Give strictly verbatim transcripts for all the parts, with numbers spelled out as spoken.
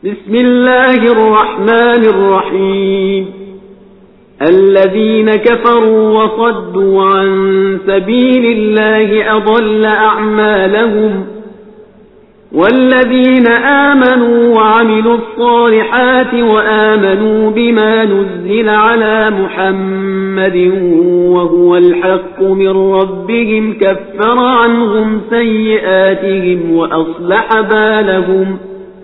بسم الله الرحمن الرحيم. الذين كفروا وصدوا عن سبيل الله أضل أعمالهم، والذين آمنوا وعملوا الصالحات وآمنوا بما نزل على محمد وهو الحق من ربهم كفر عنهم سيئاتهم وأصلح بالهم.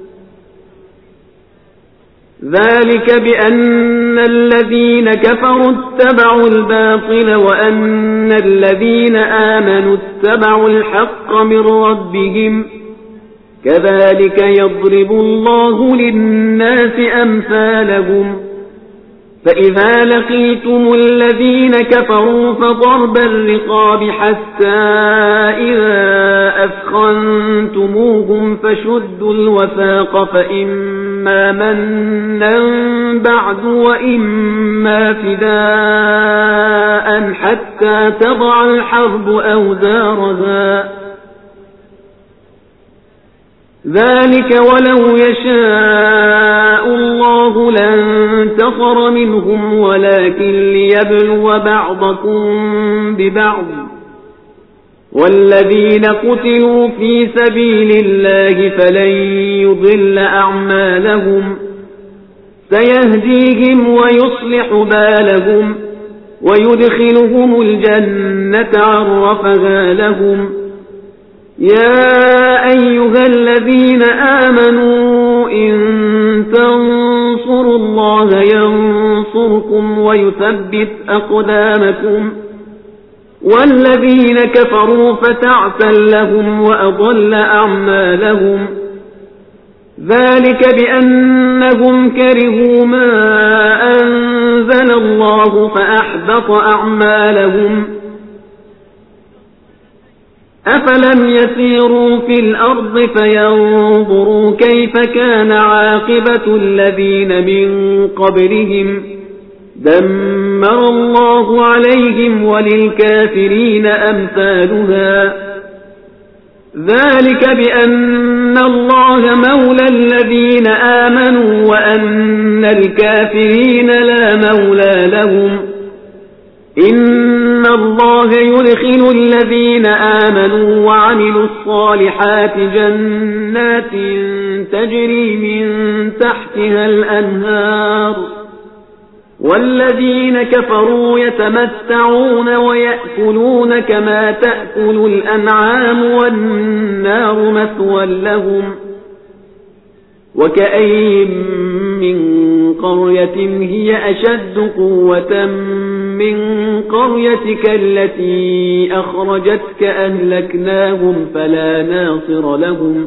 ذلك بأن الذين كفروا اتبعوا الباطل وأن الذين آمنوا اتبعوا الحق من ربهم، كذلك يضرب الله للناس أمثالهم. فإذا لقيتم الذين كفروا فضرب الرقاب حتى إذا أثخنتموهم فشدوا الوثاق فإما منا بعد وإما فداء حتى تضع الحرب أوزارها. ذلك ولو يشاء الله لانتصر منهم ولكن ليبلو بعضكم ببعض، والذين قتلوا في سبيل الله فلن يضل أعمالهم، سيهديهم ويصلح بالهم ويدخلهم الجنة عرفها لهم. يا أيها الذين آمنوا إن تنصروا الله ينصركم ويثبت أقدامكم، والذين كفروا فتعسا لهم وأضل أعمالهم. ذلك بأنهم كرهوا ما أنزل الله فأحبط أعمالهم. أفلم يسيروا في الأرض فينظروا كيف كان عاقبة الذين من قبلهم، دمر الله عليهم وللكافرين أمثالها. ذلك بأن الله مولى الذين آمنوا وأن الكافرين لا مولى لهم. إن الله يدخل الذين آمنوا وعملوا الصالحات جنات تجري من تحتها الأنهار، والذين كفروا يتمتعون ويأكلون كما تأكل الأنعام والنار مثوى لهم. وكأين من قرية هي أشد قوة من قريتك التي أخرجتك أهلكناهم فلا ناصر لهم.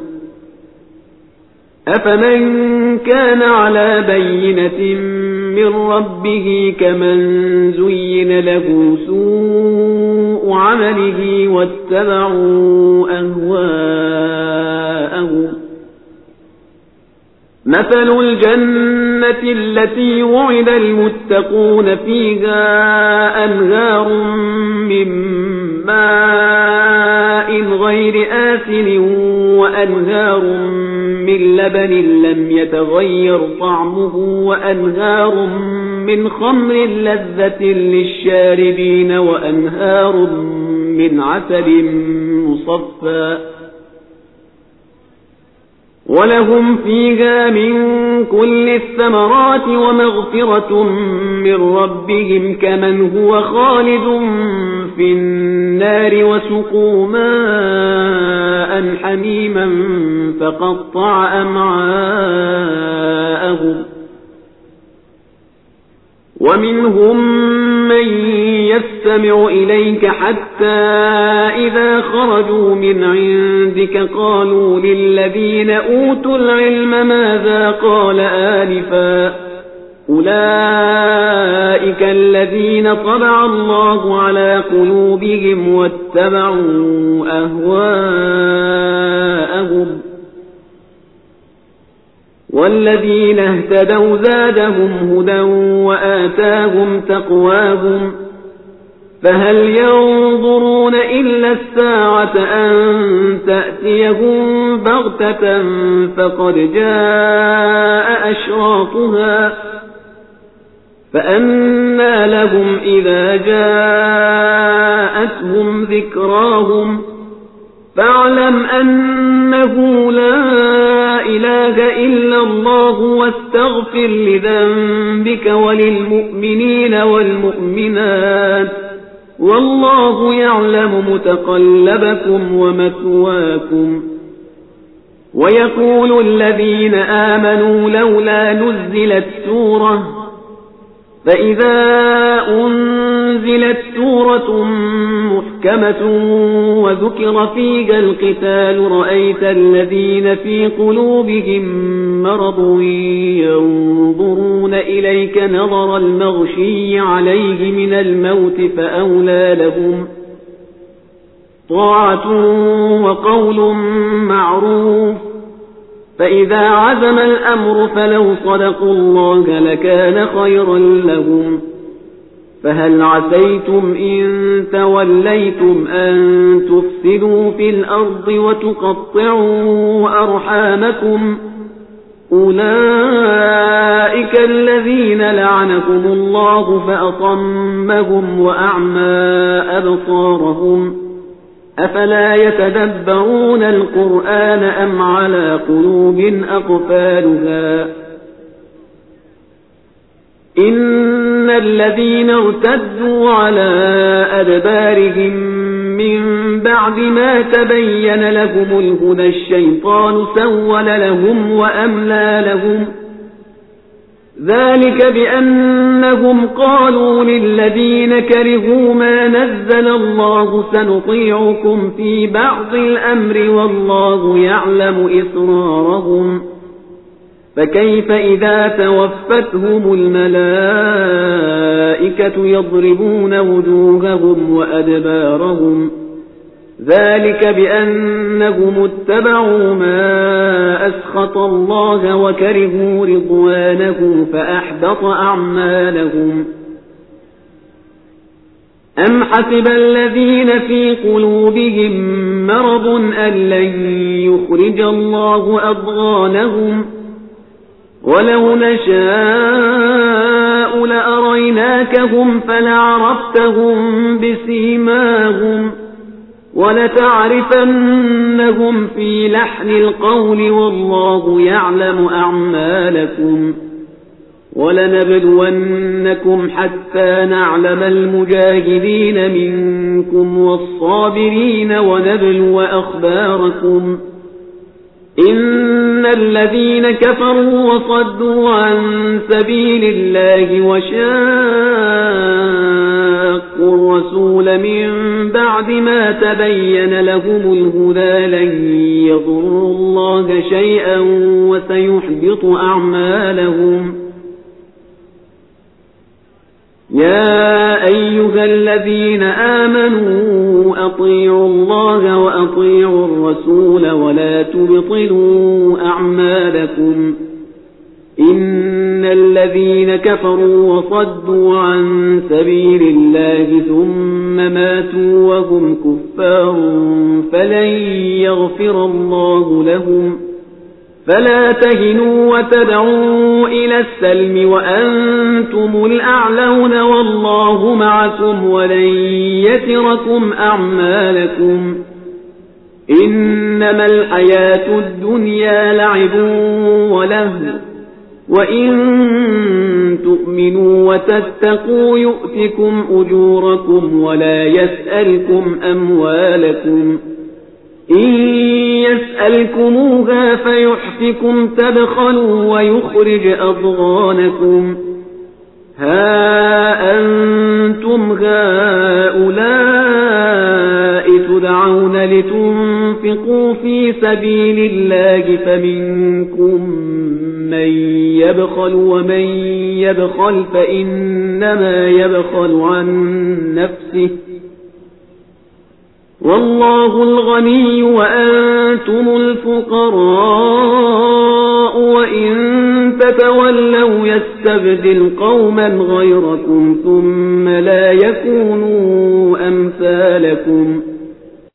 أفمن كان على بينة من ربه كمن زين له سوء عمله واتبعوا أهواءهم. مثل الجنة التي وعد المتقون فيها أنهار من ماء غير آسن وأنهار من لبن لم يتغير طعمه وأنهار من خمر لذة للشاربين وأنهار من عسل مصفى ولهم فيها من كل الثمرات ومغفرة من ربهم كمن هو خالد في النار وسقوا ماء حميما فقطع أمعاءهم. ومنهم من يستمع إليك حتى إذا خرجوا من عندك قالوا للذين أوتوا العلم ماذا قال آنفا، أولئك الذين طبع الله على قلوبهم واتبعوا أهواءهم. والذين اهتدوا زادهم هدى وآتاهم تقواهم. فهل ينظرون إلا الساعة أن تأتيهم بغتة فقد جاء أنى لهم إذا جاءتهم ذكراهم فاعلم أنه لا إله إلا الله واستغفر لذنبك وللمؤمنين والمؤمنات والله يعلم متقلبكم ومثواكم. ويقول الذين آمنوا لولا نزلت سورة فإذا أنزلت سورة محكمة وذكر فيها القتال رأيت الذين في قلوبهم مرض ينظرون إليك نظر المغشي عليه من الموت فأولى لهم طاعة وقول معروف فإذا عزم الأمر فلو صدقوا الله لكان خيرا لهم. فهل عسيتم إن توليتم أن تفسدوا في الأرض وتقطعوا أرحامكم أولئك الذين لعنهم الله فأصمهم وأعمى أبصارهم أفلا يتدبرون القرآن أم على قلوب أقفالها. إن الذين ارتدوا على أدبارهم من بعد ما تبين لهم الهدى الشيطان سول لهم وأملى لهم ذلك بأنهم قالوا للذين كرهوا ما نزل الله سنطيعكم في بعض الأمر والله يعلم إسرارهم فكيف إذا توفتهم الملائكة يضربون وجوههم وأدبارهم ذلك بأنهم اتبعوا ما أسخط الله وكرهوا رضوانه فأحبط أعمالهم. أم حسب الذين في قلوبهم مرض أن لن يخرج الله أضغانهم ولو نشاء لأريناكهم فلعرفتهم بسيماهم ولتعرفنهم في لحن القول والله يعلم أعمالكم ولنبلونكم حتى نعلم المجاهدين منكم والصابرين ونبلو أخباركم. إن الذين كفروا وصدوا عن سبيل الله وشاقوا الرسول من بعد ما تبين لهم الهدى لن يضروا الله شيئا وسيحبط أعمالهم. يا أيها الذين آمنوا أطيعوا الله وأطيعوا الرسول ولا تبطلوا أعمالكم. إن الذين كفروا وصدوا عن سبيل الله ثم ماتوا وهم كفار فلن يغفر الله لهم فلا تهنوا وتدعوا إلى السلم وأنتم الأعلون والله معكم ولن يتركم أعمالكم. إنما الحياة الدنيا لعب ولهو وإن تؤمنوا وتتقوا يؤتكم أجوركم ولا يسألكم أموالكم. إن يسألكموها فيحفكم تبخلوا ويخرج أضغانكم. ها أنتم هؤلاء تدعون لتنفقوا في سبيل الله فمنكم من يبخل ومن يبخل فإنما يبخل عن نفسه والله الغني وأنتم الفقراء وإن تتولوا يستبدل قوما غيركم ثم لا يكونوا أمثالكم.